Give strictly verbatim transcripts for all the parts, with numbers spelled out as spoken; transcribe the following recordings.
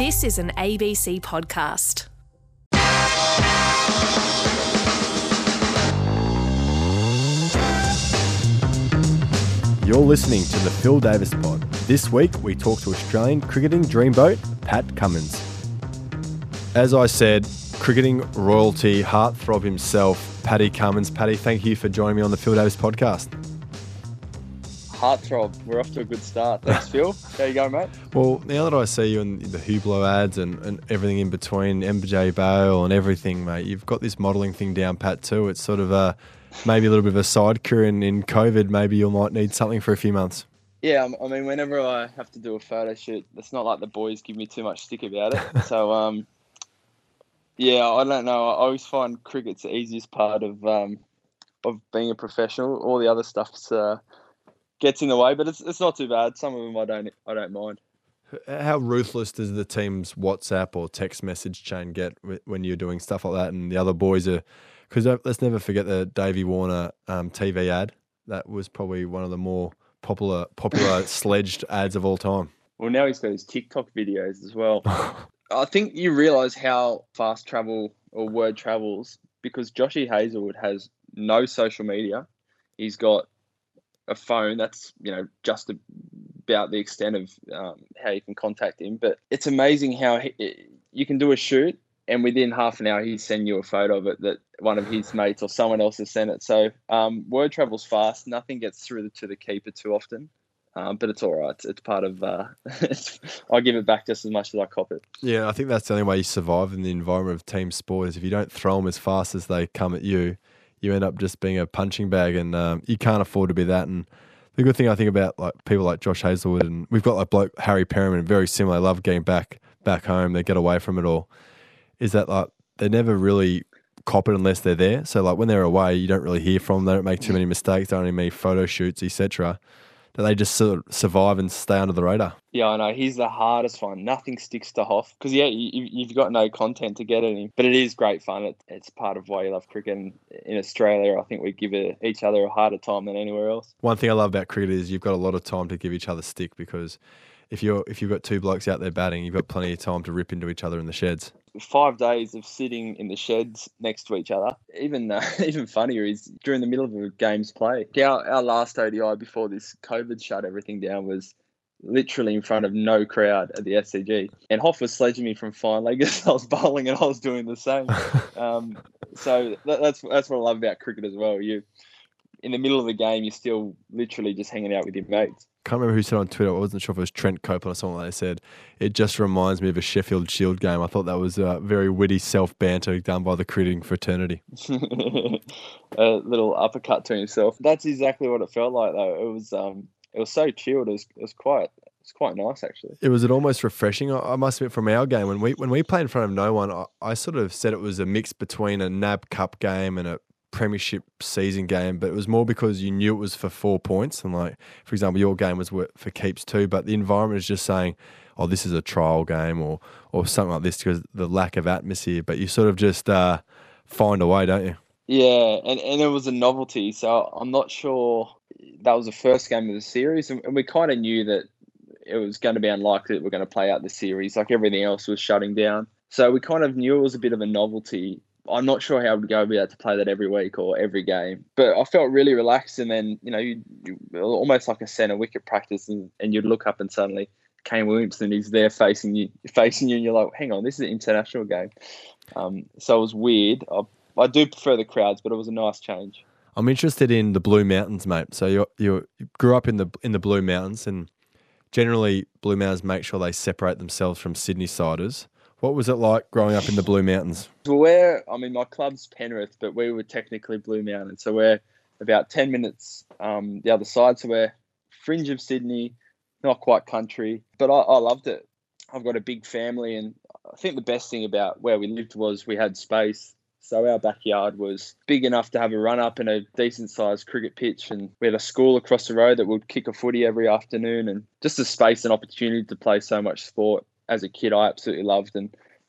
This is an A B C podcast. You're listening to the Phil Davis Pod. This week we talk to Australian cricketing dreamboat, Pat Cummins. As I said, cricketing royalty, heartthrob himself, Paddy Cummins. Paddy, thank you for joining me on the Phil Davis podcast. Heartthrob, we're off to a good start. Thanks, Phil. How you going, mate? Well, now that I see you in the Hublot ads and, and everything in between, M J Bale and everything, mate, you've got this modelling thing down pat too. It's sort of a, maybe a little bit of a side career, and in COVID, maybe you might need something for a few months. Yeah, I mean, whenever I have to do a photo shoot, it's not like the boys give me too much stick about it. So, um, yeah, I don't know. I always find cricket's the easiest part of um, of being a professional. All the other stuff's uh, gets in the way, but it's it's not too bad. Some of them I don't I don't mind. How ruthless does the team's WhatsApp or text message chain get when you're doing stuff like that, and the other boys are? Because let's never forget the Davey Warner um, T V ad. That was probably one of the more popular popular sledged ads of all time. Well, now he's got his TikTok videos as well. I think you realise how fast travel or word travels because Joshy Hazlewood has no social media. He's got a phone that's, you know, just about the extent of um, how you can contact him. But it's amazing how he, you can do a shoot and within half an hour he's sending you a photo of it that one of his mates or someone else has sent it. So um, word travels fast. Nothing gets through to the keeper too often. Um, but it's all right. It's, it's part of. Uh, it's, I give it back just as much as I cop it. Yeah, I think that's the only way you survive in the environment of team sport is if you don't throw them as fast as they come at you, you end up just being a punching bag, and um, you can't afford to be that. And the good thing I think about like people like Josh Hazlewood, and we've got like bloke Harry Perriman, very similar. They love getting back back home. They get away from it all. Is that like they never really cop it unless they're there. So like when they're away, you don't really hear from them. They don't make too many mistakes. They don't have many photo shoots, et cetera. That they just sort of survive and stay under the radar. Yeah, I know. He's the hardest one. Nothing sticks to Hoff. Because, yeah, you, you've got no content to get at him. But it is great fun. It, it's part of why you love cricket. And in Australia, I think we give it, each other a harder time than anywhere else. One thing I love about cricket is you've got a lot of time to give each other stick because if you're if you've got two blokes out there batting, you've got plenty of time to rip into each other in the sheds. Five days of sitting in the sheds next to each other. Even uh, even funnier is during the middle of a game's play. Our, our last O D I before this COVID shut everything down was literally in front of no crowd at the S C G. And Hoff was sledging me from fine leg as I was bowling and I was doing the same. um, so that, that's that's what I love about cricket as well. You in the middle of the game, you're still literally just hanging out with your mates. Can't remember who said on Twitter, I wasn't sure if it was Trent Copeland or someone like that said, it just reminds me of a Sheffield Shield game. I thought that was a very witty self-banter done by the cricketing fraternity. A little uppercut to himself. That's exactly what it felt like though. It was um, it was so chilled. It was, it was quite it's quite nice actually. It was it almost refreshing. I, I must admit from our game, when we when we played in front of no one, I, I sort of said it was a mix between a N A B Cup game and a Premiership season game, but it was more because you knew it was for four points. And like, for example, your game was for keeps too, but the environment is just saying, oh, this is a trial game or or something like this because the lack of atmosphere. But you sort of just uh, find a way, don't you? Yeah, and, and it was a novelty. So I'm not sure that was the first game of the series. And we kind of knew that it was going to be unlikely that we're going to play out the series. Like everything else was shutting down. So we kind of knew it was a bit of a novelty. I'm not sure how I would go be able to play that every week or every game, but I felt really relaxed. And then, you know, you, you almost like a centre wicket practice, and, and you'd look up and suddenly Kane Williamson is there facing you, facing you, and you're like, hang on, this is an international game. Um, so it was weird. I, I do prefer the crowds, but it was a nice change. I'm interested in the Blue Mountains, mate. So you you grew up in the in the Blue Mountains, and generally Blue Mountains make sure they separate themselves from Sydney siders. What was it like growing up in the Blue Mountains? Well, we're, I mean, my club's Penrith, but we were technically Blue Mountain. So we're about ten minutes um, the other side. So we're fringe of Sydney, not quite country, but I, I loved it. I've got a big family, and I think the best thing about where we lived was we had space. So our backyard was big enough to have a run-up and a decent-sized cricket pitch, and we had a school across the road that would kick a footy every afternoon, and just the space and opportunity to play so much sport. As a kid, I absolutely loved, and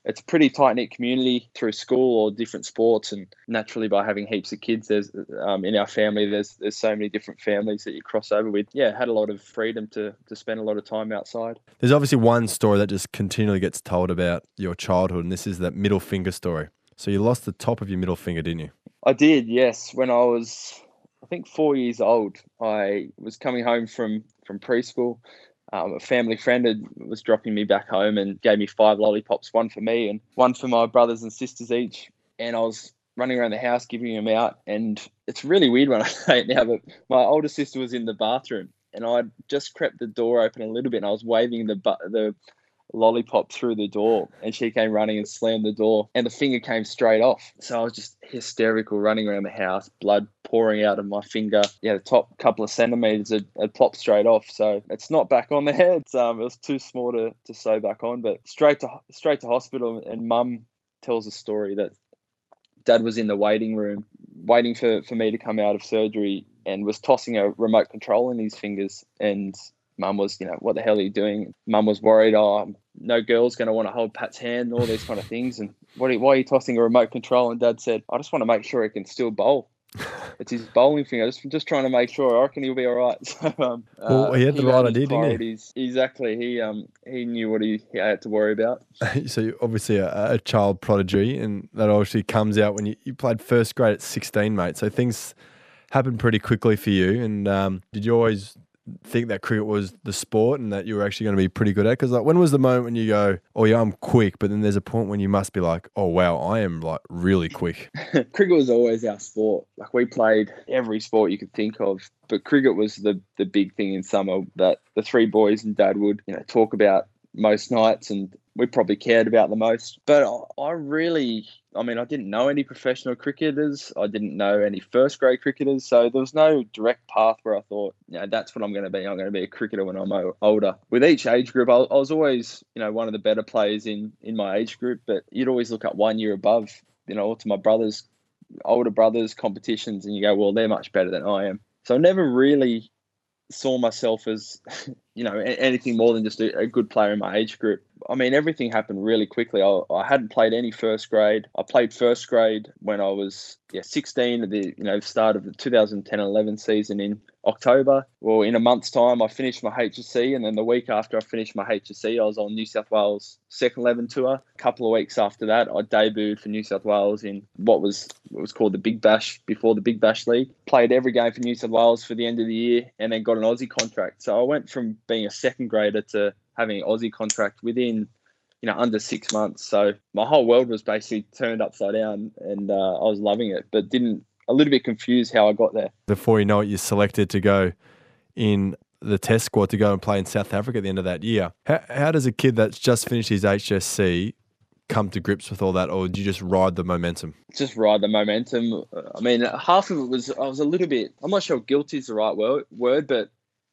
it's a pretty tight knit community through school or different sports, and naturally by having heaps of kids, there's um, in our family, there's there's so many different families that you cross over with. Yeah, had a lot of freedom to to spend a lot of time outside. There's obviously one story that just continually gets told about your childhood, and this is that middle finger story. So you lost the top of your middle finger, didn't you? I did, yes. When I was, I think, four years old, I was coming home from, from preschool. Um, a family friend had, was dropping me back home and gave me five lollipops, one for me and one for my brothers and sisters each. And I was running around the house giving them out. And it's really weird when I say it now, but my older sister was in the bathroom and I'd just crept the door open a little bit and I was waving the bu- the lollipop through the door, and she came running and slammed the door, and the finger came straight off. So I was just hysterical, running around the house, blood pouring out of my finger. Yeah, the top couple of centimeters had, had plopped straight off. So it's not back on there. It's, um, it was too small to, to sew back on, but straight to straight to hospital. And Mum tells a story that Dad was in the waiting room waiting for, for me to come out of surgery and was tossing a remote control in his fingers, and Mum was, you know, what the hell are you doing? Mum was worried, oh, no girl's going to want to hold Pat's hand and all these kind of things. And what are you, why are you tossing a remote control? And Dad said, I just want to make sure he can still bowl. It's his bowling finger. Just, just trying to make sure. I reckon he'll be all right. So, um, well, uh, he had the he right made his idea, didn't he? Exactly. He um he knew what he, he had to worry about. So you're obviously a, a child prodigy, and that obviously comes out when you, you played first grade at sixteen, mate. So things happened pretty quickly for you. And um, did you always think that cricket was the sport and that you were actually going to be pretty good at? Because like, when was the moment when you go, oh yeah, I'm quick, but then there's a point when you must be like, oh wow, I am like really quick? Cricket was always our sport. Like, we played every sport you could think of, but cricket was the the big thing in summer that the three boys and Dad would, you know, talk about most nights, and we probably cared about the most. But I, I really, I mean, I didn't know any professional cricketers. I didn't know any first grade cricketers. So there was no direct path where I thought, you know, that's what I'm going to be. I'm going to be a cricketer when I'm o- older. With each age group, I, I was always, you know, one of the better players in, in my age group, but you'd always look at one year above, you know, to my brothers, older brothers, competitions, and you go, well, they're much better than I am. So I never really saw myself as, you know, anything more than just a, a good player in my age group. I mean, everything happened really quickly. I, I hadn't played any first grade. I played first grade when I was yeah sixteen at the you know start of the two thousand ten eleven season in October. Well, in a month's time, I finished my H S C, and then the week after I finished my H S C, I was on New South Wales second eleven tour. A couple of weeks after that, I debuted for New South Wales in what was what was called the Big Bash before the Big Bash League. Played every game for New South Wales for the end of the year, and then got an Aussie contract. So I went from being a second grader to having an Aussie contract within, you know, under six months. So my whole world was basically turned upside down, and uh, I was loving it, but didn't a little bit confused how I got there. Before you know it, you're selected to go in the test squad to go and play in South Africa at the end of that year. How, how does a kid that's just finished his H S C come to grips with all that, or did you just ride the momentum? Just ride the momentum. I mean, half of it was, I was a little bit, I'm not sure guilty is the right word, word but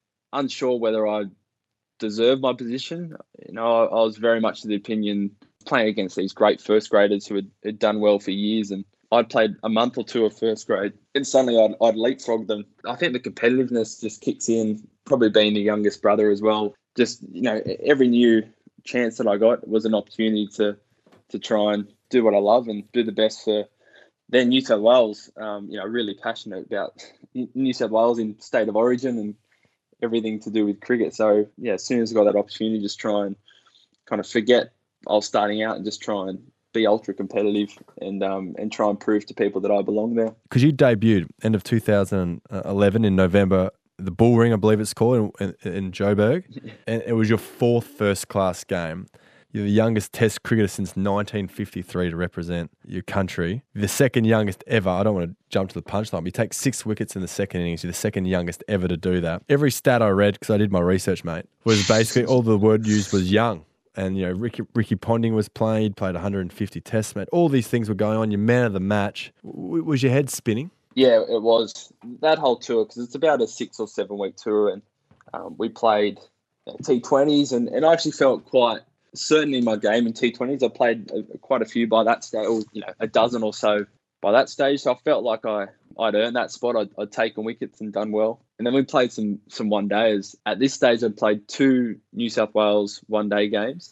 unsure whether I deserved my position. You know, I, I was very much of the opinion, playing against these great first graders who had, had done well for years, and I'd played a month or two of first grade, and suddenly I'd, I'd leapfrog them. I think the competitiveness just kicks in, probably being the youngest brother as well. Just, you know, every new chance that I got was an opportunity to to try and do what I love and do the best for then New South Wales. Um, you know, really passionate about New South Wales in state of origin and everything to do with cricket. So, yeah, as soon as I got that opportunity, just try and kind of forget I was starting out and just try and be ultra competitive and um, and try and prove to people that I belong there. Because you debuted end of two thousand eleven in November, the Bull Ring, I believe it's called, in, in, in Joburg, and it was your fourth first-class game. You're the youngest Test cricketer since nineteen fifty-three to represent your country. The second youngest ever. I don't want to jump to the punchline, but you take six wickets in the second innings. You're the second youngest ever to do that. Every stat I read, because I did my research, mate, was basically all the word used was young. And, you know, Ricky, Ricky Ponting was playing, played one hundred fifty tests, mate. All these things were going on. You're man of the match. W- was your head spinning? Yeah, it was. That whole tour, because it's about a six or seven week tour, and um, we played T twenties, and, and I actually felt quite certain in my game in T twenties. I played a, quite a few by that stage, or, you know, a dozen or so by that stage. So I felt like I, I'd earned that spot. I'd, I'd taken wickets and done well. And then we played some some one-dayers. At this stage, I'd played two New South Wales one-day games.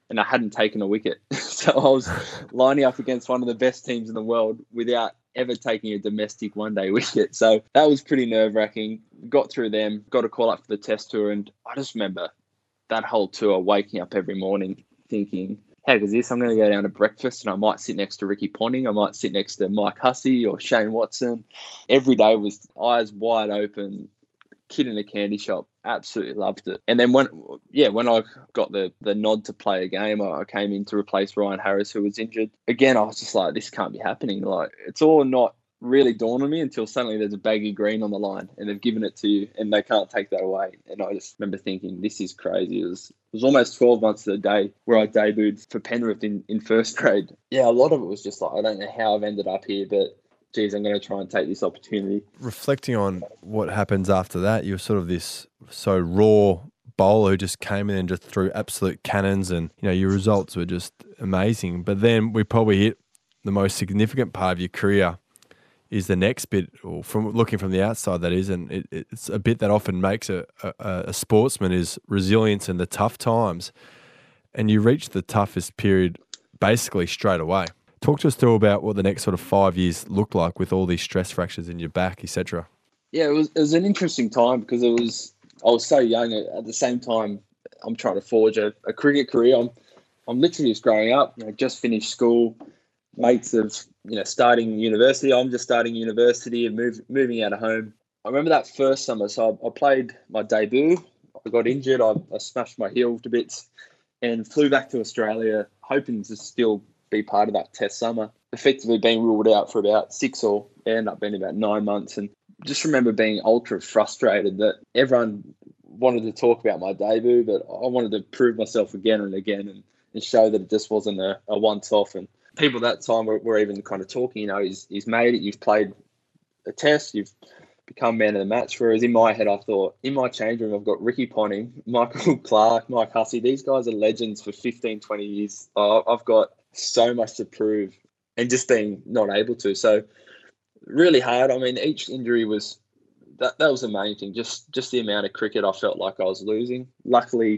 and I hadn't taken a wicket. So I was lining up against one of the best teams in the world without ever taking a domestic one-day wicket. So that was pretty nerve-wracking. Got through them, got a call up for the test tour, and I just remember that whole tour waking up every morning thinking, heck is this? I'm going to go down to breakfast and I might sit next to Ricky Ponting. I might sit next to Mike Hussey or Shane Watson. Every day was eyes wide open, kid in a candy shop. Absolutely loved it. And then when, yeah, when I got the the nod to play a game, I came in to replace Ryan Harris, who was injured. Again, I was just like, this can't be happening. Like, it's all not really dawned on me until suddenly there's a baggy green on the line and they've given it to you and they can't take that away. And I just remember thinking, this is crazy. It was, it was almost twelve months to the day where I debuted for Penrith in, in first grade. Yeah, a lot of it was just like, I don't know how I've ended up here, but geez, I'm going to try and take this opportunity. Reflecting on what happens after that, you're sort of this so raw bowler who just came in and just threw absolute cannons, and you know your results were just amazing. But then we probably hit the most significant part of your career is the next bit, or from looking from the outside, that is, and it, it's a bit that often makes a, a, a sportsman is resilience in the tough times. And you reach the toughest period basically straight away. Talk to us through about what the next sort of five years looked like with all these stress fractures in your back, et cetera. Yeah, it was it was an interesting time because it was I was so young. At the same time, I'm trying to forge a, a cricket career. I'm I'm literally just growing up. You know, just finished school. Mates of you know starting university. I'm just starting university and move, moving out of home. I remember that first summer. So I, I played my debut. I got injured. I, I smashed my heel to bits and flew back to Australia, hoping to still be part of that test summer. Effectively being ruled out for about six or ended up being about nine months. And just remember being ultra frustrated that everyone wanted to talk about my debut, but I wanted to prove myself again and again and, and show that it just wasn't a, a once-off. And people at that time were, were even kind of talking, you know, he's, he's made it, you've played a test, you've become man of the match. Whereas in my head, I thought, in my change room, I've got Ricky Ponting, Michael Clarke, Mike Hussey. These guys are legends for fifteen, twenty years. Uh, I've got so much to prove and just being not able to. So really hard. I mean, each injury was, that, that was the main thing, just, just the amount of cricket I felt like I was losing. Luckily,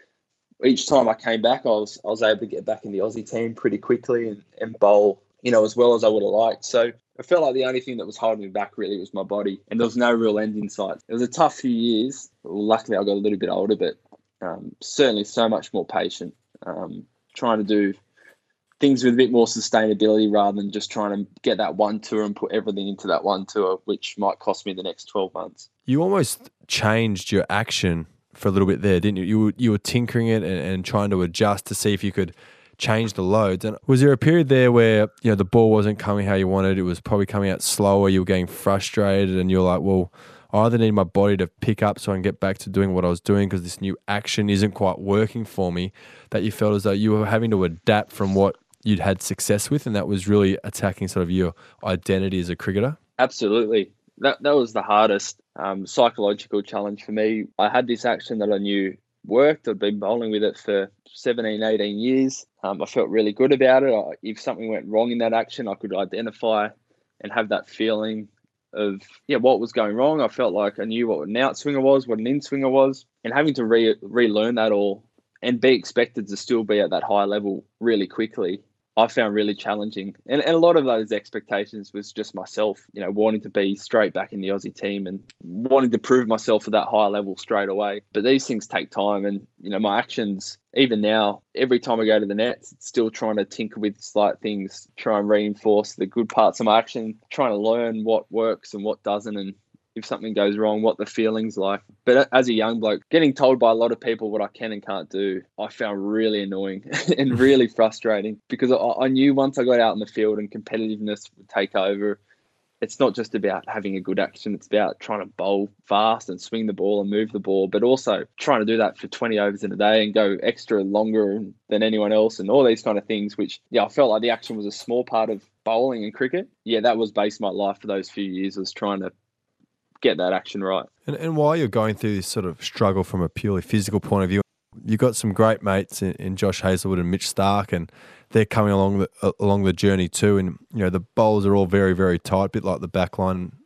each time I came back, I was I was able to get back in the Aussie team pretty quickly and, and bowl, you know, as well as I would have liked. So I felt like the only thing that was holding me back really was my body, and there was no real end in sight. It was a tough few years. Well, luckily, I got a little bit older, but um, certainly so much more patient, um, trying to do things with a bit more sustainability rather than just trying to get that one tour and put everything into that one tour, which might cost me the next twelve months. You almost changed your action for a little bit there, didn't you? You were, you were tinkering it and, and trying to adjust to see if you could change the loads. And was there a period there where, you know, the ball wasn't coming how you wanted? It was probably coming out slower. You were getting frustrated and you're like, well, I either need my body to pick up so I can get back to doing what I was doing because this new action isn't quite working for me, that you felt as though you were having to adapt from what you'd had success with, and that was really attacking sort of your identity as a cricketer? Absolutely. That that was the hardest um, psychological challenge for me. I had this action that I knew worked. I'd been bowling with it for seventeen, eighteen years. Um, I felt really good about it. I, if something went wrong in that action, I could identify and have that feeling of, yeah, what was going wrong. I felt like I knew what an outswinger was, what an in-swinger was, and having to re- relearn that all and be expected to still be at that high level really quickly, I found really challenging. And, and a lot of those expectations was just myself, you know, wanting to be straight back in the Aussie team and wanting to prove myself at that high level straight away. But these things take time. And, you know, my actions, even now, every time I go to the nets, it's still trying to tinker with slight things, try and reinforce the good parts of my action, trying to learn what works and what doesn't, and if something goes wrong, what the feeling's like. But as a young bloke, getting told by a lot of people what I can and can't do, I found really annoying and really frustrating, because I, I knew once I got out in the field and competitiveness would take over, it's not just about having a good action. It's about trying to bowl fast and swing the ball and move the ball, but also trying to do that for twenty overs in a day and go extra longer than anyone else and all these kind of things, which, yeah, I felt like the action was a small part of bowling and cricket. Yeah, that was based my life for those few years, was trying to get that action right. And, and while you're going through this sort of struggle from a purely physical point of view, you've got some great mates in, in Josh Hazlewood and Mitch Stark, and they're coming along the, uh, along the journey too. And, you know, the bowls are all very, very tight, a bit like the back line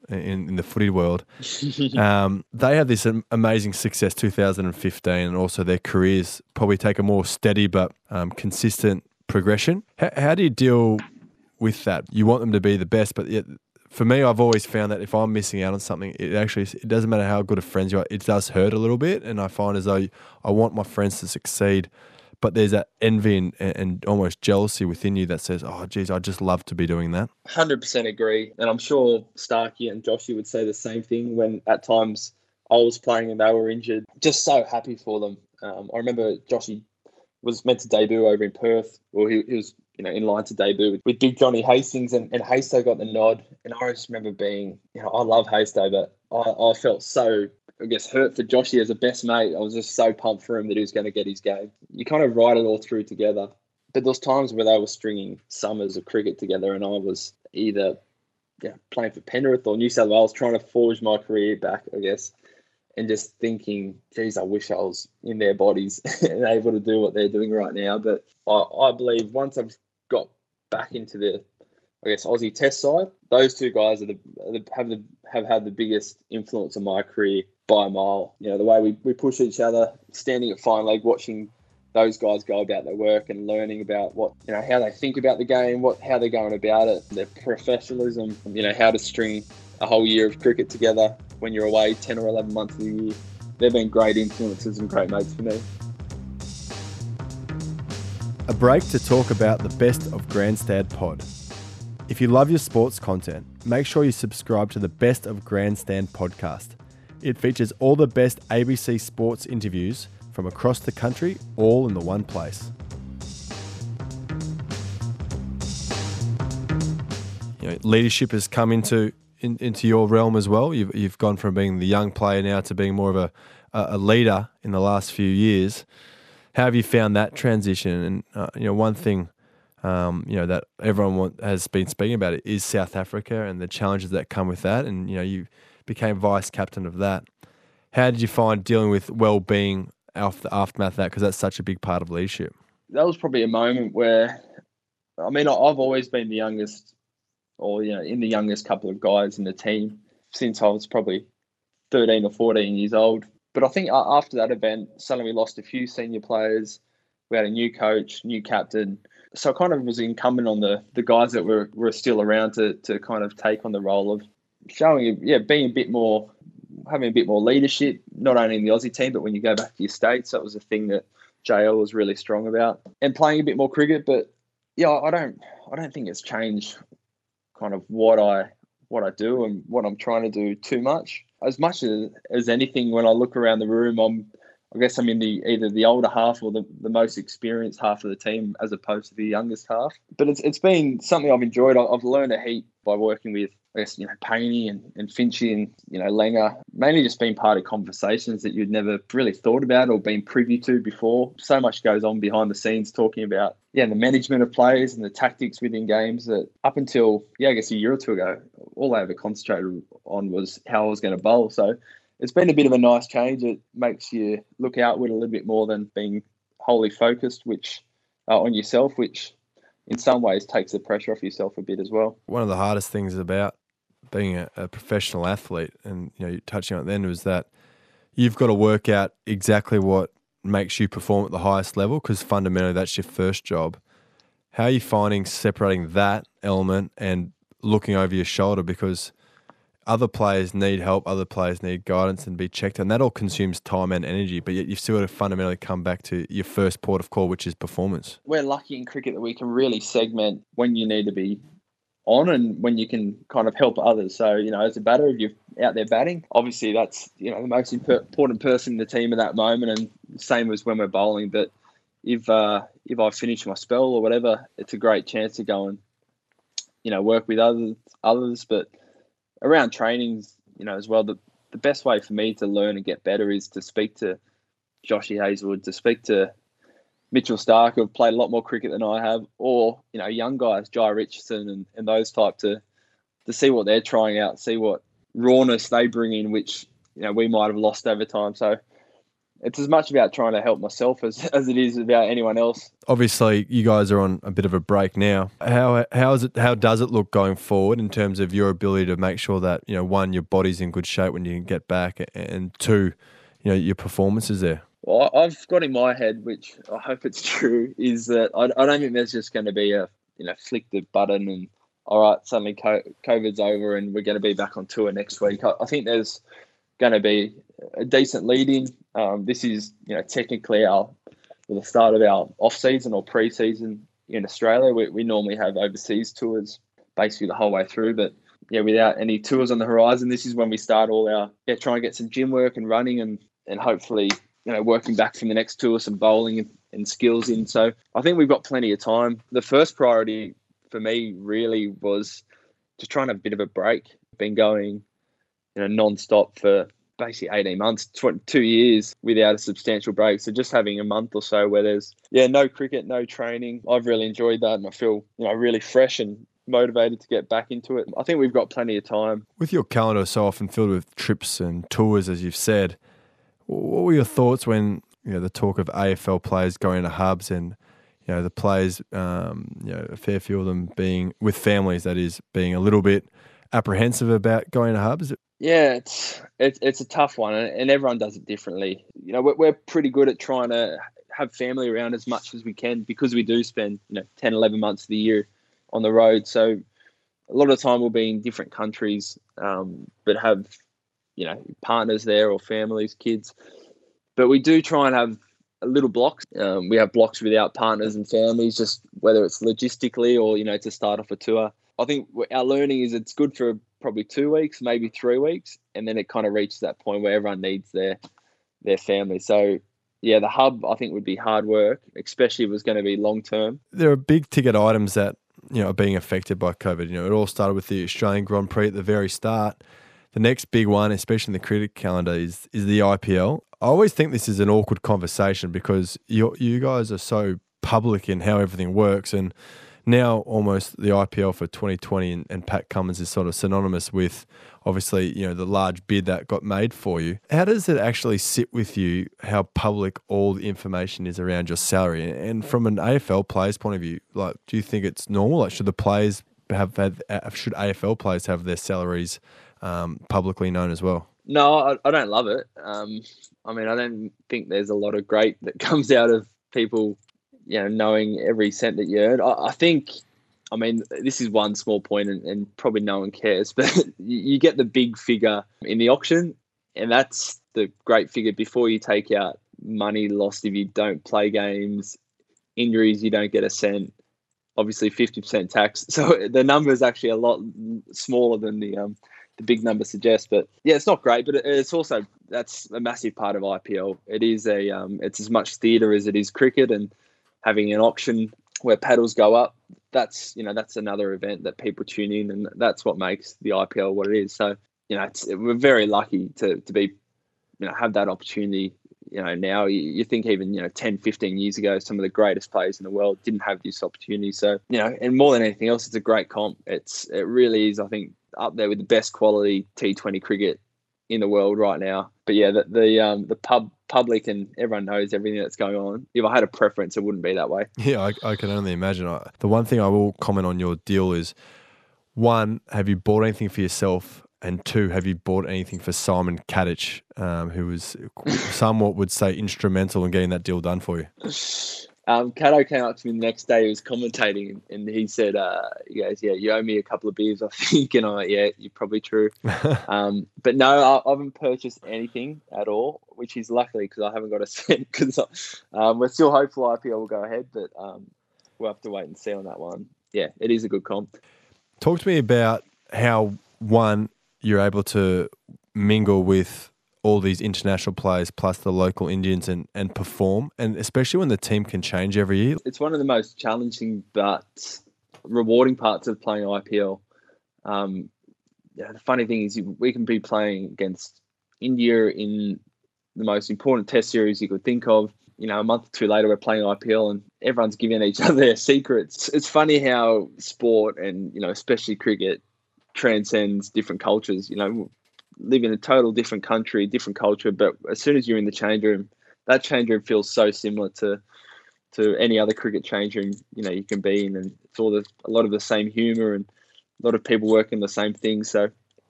in, in the footy world. um, they had this amazing success two thousand fifteen, and also their careers probably take a more steady but um, consistent progression. H- how do you deal with that? You want them to be the best, but yet, for me, I've always found that if I'm missing out on something, it actually it doesn't matter how good of friends you are, it does hurt a little bit, and I find as though I want my friends to succeed. But there's that envy and, and almost jealousy within you that says, oh, geez, I'd just love to be doing that. one hundred percent agree. And I'm sure Starkey and Joshy would say the same thing when at times I was playing and they were injured. Just so happy for them. Um, I remember Joshy was meant to debut over in Perth, or he, he was you know, in line to debut with, with Big Johnny Hastings, and, and Hasto got the nod. And I just remember being, you know, I love Hasto, but I, I felt so I guess, hurt for Joshy as a best mate. I was just so pumped for him that he was going to get his game. You kind of ride it all through together. But there was times where they were stringing summers of cricket together, and I was either yeah, playing for Penrith or New South Wales, trying to forge my career back, I guess, and just thinking, geez, I wish I was in their bodies and able to do what they're doing right now. But I, I believe once I've got back into the, I guess, Aussie Test side, those two guys are the, are the, have the have had the biggest influence on my career by a mile. You know, the way we, we push each other, standing at fine leg, watching those guys go about their work and learning about what, you know, how they think about the game, what how they're going about it, their professionalism, you know, how to string a whole year of cricket together when you're away ten or eleven months of the year. They've been great influences and great mates for me. A break to talk about the best of Grandstand Pod. If you love your sports content, make sure you subscribe to the Best of Grandstand podcast. It features all the best A B C sports interviews from across the country, all in the one place. You know, leadership has come into in, into your realm as well. You've you've gone from being the young player now to being more of a a leader in the last few years. How have you found that transition? And uh, you know, one thing um, you know that everyone want, has been speaking about it is South Africa and the challenges that come with that. And you know, you became vice captain of that. How did you find dealing with well-being after the aftermath of that? Because that's such a big part of leadership. That was probably a moment where, I mean, I've always been the youngest, or you know, in the youngest couple of guys in the team since I was probably thirteen or fourteen years old. But I think after that event, suddenly we lost a few senior players. We had a new coach, new captain. So I kind of was incumbent on the the guys that were, were still around to to kind of take on the role of showing, yeah, being a bit more, having a bit more leadership, not only in the Aussie team, but when you go back to your states, that was a thing that J L was really strong about, and playing a bit more cricket. But yeah, I don't, I don't think it's changed kind of what I, what I do and what I'm trying to do too much. As much as, as anything, when I look around the room, I'm, I guess I'm in the either the older half or the, the most experienced half of the team as opposed to the youngest half. But it's it's been something I've enjoyed. I've learned a heap by working with, I guess, you know, Paney and, and Finchy and, you know, Langer, mainly just being part of conversations that you'd never really thought about or been privy to before. So much goes on behind the scenes talking about, yeah, the management of players and the tactics within games that up until, yeah, I guess a year or two ago, all I ever concentrated on was how I was going to bowl. So it's been a bit of a nice change. It makes you look outward a little bit more than being wholly focused, which uh, on yourself, which in some ways takes the pressure off yourself a bit as well. One of the hardest things about being a, a professional athlete, and you know, touching on it then, was that you've got to work out exactly what makes you perform at the highest level, because fundamentally that's your first job. How are you finding separating that element and looking over your shoulder? Because other players need help, other players need guidance and be checked, and that all consumes time and energy, but yet you've still got to fundamentally come back to your first port of call, which is performance. We're lucky in cricket that we can really segment when you need to be on and when you can kind of help others. So, you know, as a batter, if you're out there batting, obviously that's, you know, the most important person in the team at that moment, and same as when we're bowling. But if uh, if I finish my spell or whatever, it's a great chance to go and, you know, work with others, others. But around trainings, you know, as well, the, the best way for me to learn and get better is to speak to Joshy Hazlewood, to speak to Mitchell Stark, who have played a lot more cricket than I have, or, you know, young guys, Jai Richardson and, and those type, to to see what they're trying out, see what rawness they bring in, which, you know, we might have lost over time. So it's as much about trying to help myself as, as it is about anyone else. Obviously, you guys are on a bit of a break now. How how is it? How does it look going forward in terms of your ability to make sure that, you know, one, your body's in good shape when you can get back, and two, you know, your performance is there? Well, I've got in my head, which I hope it's true, is that I, I don't think there's just going to be a, you know, flick the button and, all right, suddenly COVID's over and we're going to be back on tour next week. I, I think there's going to be a decent lead-in. Um, this is, you know, technically our the start of our off-season or pre-season in Australia. We, we normally have overseas tours basically the whole way through, but yeah, without any tours on the horizon, this is when we start all our yeah, trying to get some gym work and running and and hopefully, you know, working back from the next tour, some bowling and, and skills in. So I think we've got plenty of time. The first priority for me really was just trying to have a bit of a break. Been going, you know, non-stop for basically eighteen months, two years without a substantial break. So just having a month or so where there's, yeah, no cricket, no training. I've really enjoyed that and I feel, you know, really fresh and motivated to get back into it. I think we've got plenty of time. With your calendar so often filled with trips and tours, as you've said, what were your thoughts when, you know, the talk of A F L players going to hubs and, you know, the players, um, you know, a fair few of them being with families, that is, being a little bit apprehensive about going to hubs? Yeah, it's it's it's a tough one, and everyone does it differently. You know, we're, we're pretty good at trying to have family around as much as we can because we do spend, you know, ten, eleven months of the year on the road. So a lot of the time we'll be in different countries, um, but have, you know, partners there or families, kids. But we do try and have a little blocks. Um, we have blocks without partners and families, just whether it's logistically or, you know, to start off a tour. I think our learning is it's good for probably two weeks, maybe three weeks, and then it kind of reaches that point where everyone needs their their family. So, yeah, the hub, I think, would be hard work, especially if it was going to be long-term. There are big ticket items that, you know, are being affected by COVID. You know, it all started with the Australian Grand Prix at the very start. The next big one, especially in the cricket calendar, is is the I P L. I always think this is an awkward conversation because you you guys are so public in how everything works, and now almost the I P L for twenty twenty and, and Pat Cummins is sort of synonymous with, obviously, you know, the large bid that got made for you. How does it actually sit with you how public all the information is around your salary? And from an A F L player's point of view, like, do you think it's normal? Like, should the players have had, should A F L players have their salaries um, publicly known as well? No, I, I don't love it. Um, I mean, I don't think there's a lot of great that comes out of people, you know, knowing every cent that you earn. I, I think, I mean, this is one small point and, and probably no one cares, but you, you get the big figure in the auction, and that's the great figure before you take out money lost if you don't play games, injuries, you don't get a cent, obviously fifty percent tax. So the number is actually a lot smaller than the um, the big number suggests. But yeah, it's not great, but it's also, that's a massive part of I P L. It is a, um, it's as much theatre as it is cricket, and having an auction where paddles go up, that's, you know, that's another event that people tune in, and that's what makes the I P L what it is. So, you know, it's, we're very lucky to to be, you know, have that opportunity. You know, now you, you think even, you know, ten, fifteen years ago, some of the greatest players in the world didn't have this opportunity. So, you know, and more than anything else, it's a great comp. It's, it really is, I think, up there with the best quality T twenty cricket in the world right now. But yeah, the the, um, the pub public and everyone knows everything that's going on. If I had a preference, it wouldn't be that way. Yeah, I, I can only imagine. I, the one thing I will comment on your deal is, one, have you bought anything for yourself? And two, have you bought anything for Simon Kadich, um, who was somewhat would say instrumental in getting that deal done for you? Um, Cato came up to me the next day. He was commentating, and he said, uh, "He goes, yeah, you owe me a couple of beers, I think." And I'm like, "Yeah, you're probably true." um, but no, I, I haven't purchased anything at all, which is luckily because I haven't got a cent. Because um, we're still hopeful I P L will go ahead, but um, we'll have to wait and see on that one. Yeah, it is a good comp. Talk to me about how, one, you're able to mingle with all these international players plus the local Indians and, and perform, and especially when the team can change every year. It's one of the most challenging but rewarding parts of playing I P L. Um, yeah, the funny thing is we can be playing against India in the most important test series you could think of. You know, a month or two later, we're playing I P L and everyone's giving each other their secrets. It's funny how sport and, you know, especially cricket transcends different cultures. You know, live in a total different country, different culture, but as soon as you're in the change room, that change room feels so similar to to any other cricket change room, you know, you can be in, and it's all the a lot of the same humour and a lot of people working the same thing. So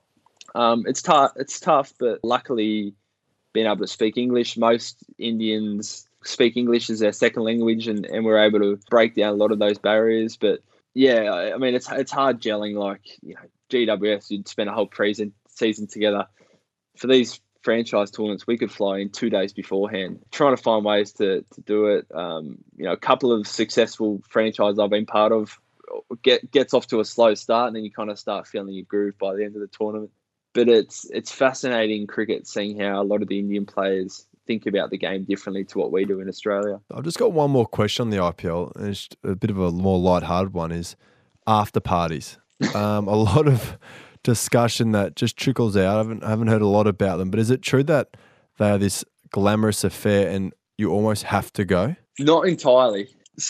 um, it's tough. It's tough, but luckily, being able to speak English, most Indians speak English as their second language, and, and we're able to break down a lot of those barriers. But yeah, I, I mean, it's it's hard gelling. Like, you know, G W S, you'd spend a whole pre- season together. For these franchise tournaments, we could fly in two days beforehand, trying to find ways to to do it. Um, you know, a couple of successful franchises I've been part of get gets off to a slow start, and then you kind of start feeling your groove by the end of the tournament. But it's it's fascinating cricket, seeing how a lot of the Indian players think about the game differently to what we do in Australia. I've just got one more question on the I P L, and it's a bit of a more lighthearted one, is after parties. Um, a lot of discussion that just trickles out. I haven't, I haven't heard a lot about them, but is it true that they are this glamorous affair and you almost have to go? Not entirely.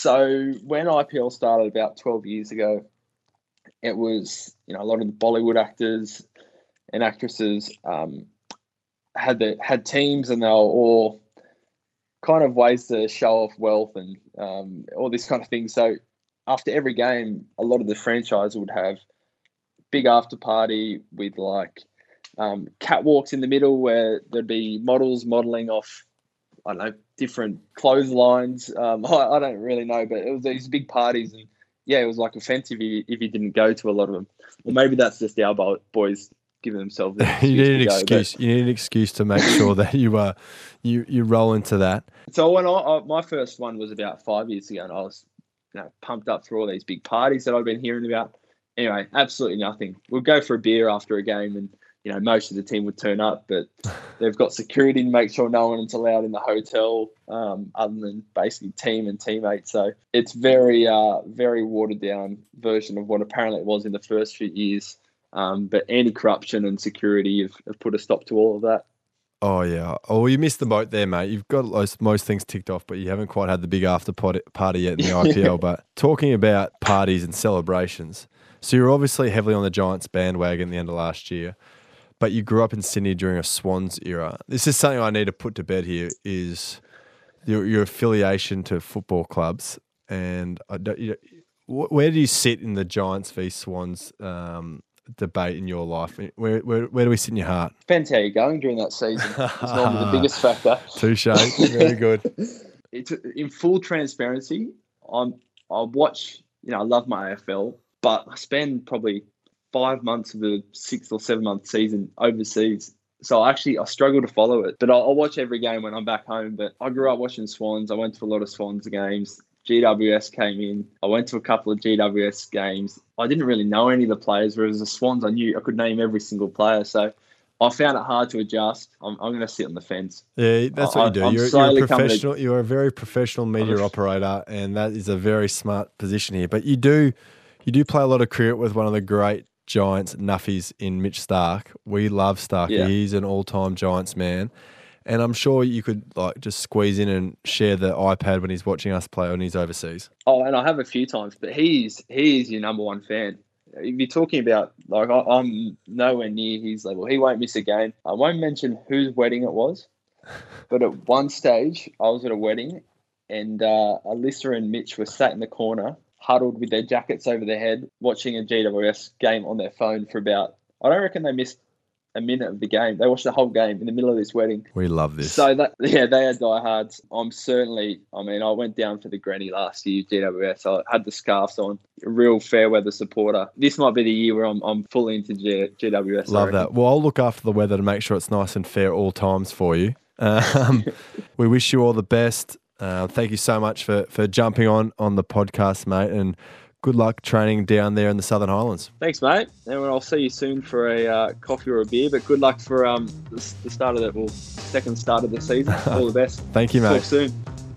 So when I P L started about twelve years ago, it was, you know, a lot of the Bollywood actors and actresses um, had the, had teams, and they were all kind of ways to show off wealth and um, all this kind of thing. So after every game, a lot of the franchise would have big after party with like um, catwalks in the middle where there'd be models modeling off, I don't know, different clotheslines. Um, I, I don't really know, but it was these big parties, and yeah, it was like offensive if you, if you didn't go to a lot of them. Well, maybe that's just our boys giving themselves an excuse. You need an to excuse. Go, you need an excuse to make sure that you uh, you you roll into that. So when I, I my first one was about five years ago, and I was, you know, pumped up through all these big parties that I've been hearing about. Anyway, absolutely nothing. We'll go for a beer after a game, and you know, most of the team would turn up, but they've got security to make sure no one is allowed in the hotel, um, other than basically team and teammates. So it's very, uh, very watered down version of what apparently it was in the first few years. Um, but anti-corruption and security have, have put a stop to all of that. Oh, yeah. Oh, well, you missed the boat there, mate. You've got most, most things ticked off, but you haven't quite had the big after party yet in the I P L. But talking about parties and celebrations, so you're obviously heavily on the Giants bandwagon at the end of last year, but you grew up in Sydney during a Swans era. This is something I need to put to bed here, is your, your affiliation to football clubs. And I don't, you know, where do you sit in the Giants v Swans um debate in your life? Where, where where do we sit in your heart? Depends how you're going during that season. It's normally the biggest factor. Touche. Very good. It's in full transparency. I'm I watch. You know, I love my A F L, but I spend probably five months of the six or seven month season overseas. So I actually I struggle to follow it. But I'll, I'll watch every game when I'm back home. But I grew up watching Swans. I went to a lot of Swans games. G W S came in. I went to a couple of G W S games. I didn't really know any of the players, whereas the Swans, I knew I could name every single player. So I found it hard to adjust. I'm, I'm going to sit on the fence. Yeah, that's what you do. You're, you're a professional. To... You're a very professional media operator, and that is a very smart position here. But you do, you do play a lot of cricket with one of the great Giants nuffies in Mitch Starc. We love Starc. Yeah. He's an all-time Giants man. And I'm sure you could like just squeeze in and share the iPad when he's watching us play when he's overseas. Oh, and I have a few times, but he's he's your number one fan. If you're talking about, like, I, I'm nowhere near his level. He won't miss a game. I won't mention whose wedding it was, but at one stage I was at a wedding, and uh, Alyssa and Mitch were sat in the corner, huddled with their jackets over their head, watching a G W S game on their phone for about, I don't reckon they missed a minute of the game. They watched the whole game in the middle of this wedding. We love this. So that, yeah, they are diehards. I'm certainly, I mean, I went down for the granny last year, G W S. I had the scarves on, a real fair weather supporter. This might be the year where I'm I'm fully into G, GWS. Love that. Well, I'll look after the weather to make sure it's nice and fair all times for you. Um, we wish you all the best. Uh, thank you so much for, for jumping on on the podcast, mate, and good luck training down there in the Southern Highlands. Thanks, mate. And I'll see you soon for a uh, coffee or a beer. But good luck for um the, the start of the well, second start of the season. All the best. Thank you, mate. Talk soon.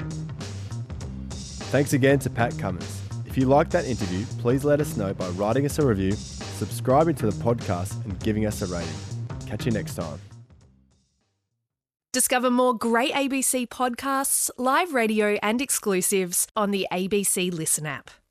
Thanks again to Pat Cummins. If you liked that interview, please let us know by writing us a review, subscribing to the podcast, and giving us a rating. Catch you next time. Discover more great A B C podcasts, live radio, and exclusives on the A B C Listen app.